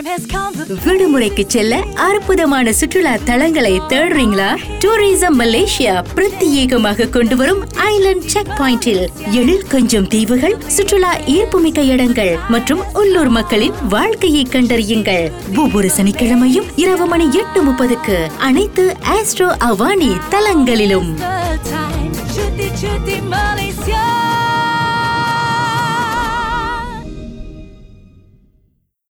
விடுமுறைக்கு செல்ல அற்புதமான சுற்றுலா தலங்களை தேடுறீங்களா? டூரிசம் மலேசியா பிரத்யேகமாக கொண்டு வரும் ஐலண்ட் செக் பாயிண்டில் எழில் கொஞ்சம் தீவுகள், சுற்றுலா ஈர்ப்புமிக்க இடங்கள் மற்றும் உள்ளூர் மக்களின் வாழ்க்கையை கண்டறியுங்கள். ஒவ்வொரு சனிக்கிழமையும் இரவு மணி 8:30 அனைத்து ஆஸ்ட்ரோ அவானி தலங்களிலும்.